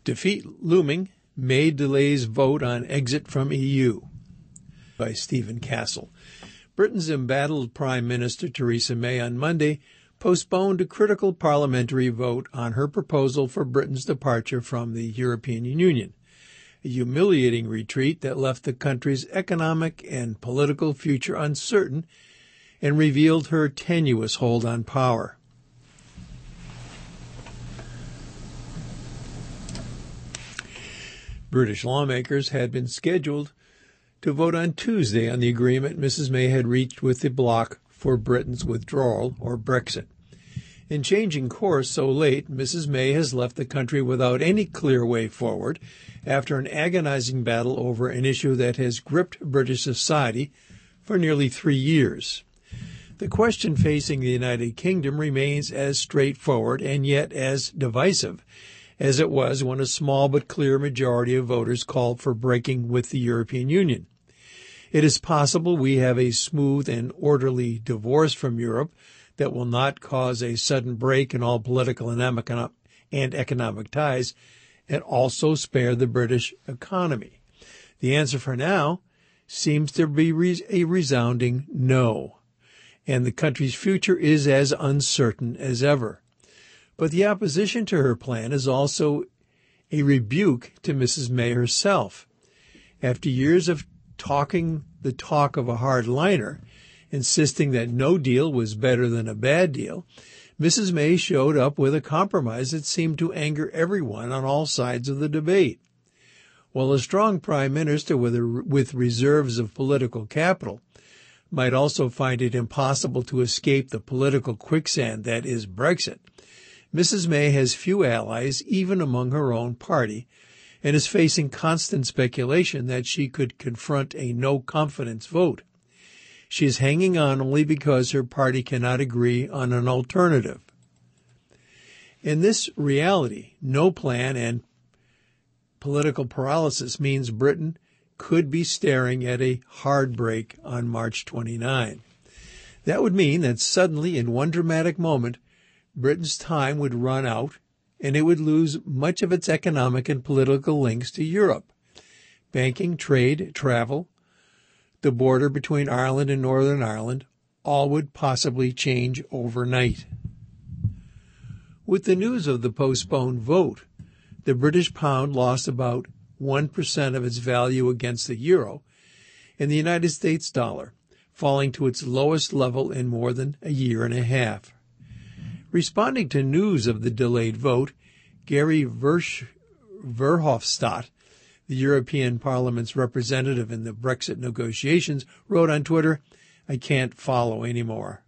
Defeat looming, May delays vote on exit from EU, by Stephen Castle. Britain's embattled Prime Minister Theresa May on Monday postponed a critical parliamentary vote on her proposal for Britain's departure from the European Union, a humiliating retreat that left the country's economic and political future uncertain and revealed her tenuous hold on power. British lawmakers had been scheduled to vote on Tuesday on the agreement Mrs. May had reached with the bloc for Britain's withdrawal, or Brexit. In changing course so late, Mrs. May has left the country without any clear way forward after an agonizing battle over an issue that has gripped British society for nearly 3 years. The question facing the United Kingdom remains as straightforward and yet as divisive as it was when a small but clear majority of voters called for breaking with the European Union. It is possible we have a smooth and orderly divorce from Europe that will not cause a sudden break in all political and economic ties and also spare the British economy. The answer for now seems to be a resounding no, and the country's future is as uncertain as ever. But the opposition to her plan is also a rebuke to Mrs. May herself. After years of talking the talk of a hardliner, insisting that no deal was better than a bad deal, Mrs. May showed up with a compromise that seemed to anger everyone on all sides of the debate. While a strong prime minister with reserves of political capital might also find it impossible to escape the political quicksand that is Brexit, Mrs. May has few allies even among her own party and is facing constant speculation that she could confront a no-confidence vote. She is hanging on only because her party cannot agree on an alternative. In this reality, no plan and political paralysis means Britain could be staring at a hard break on March 29. That would mean that suddenly, in one dramatic moment, Britain's time would run out and it would lose much of its economic and political links to Europe. Banking, trade, travel, the border between Ireland and Northern Ireland, all would possibly change overnight. With the news of the postponed vote, the British pound lost about 1% of its value against the euro, and the United States dollar, falling to its lowest level in more than a year and a half. Responding to news of the delayed vote, Gary Verhofstadt, the European Parliament's representative in the Brexit negotiations, wrote on Twitter, "I can't follow anymore."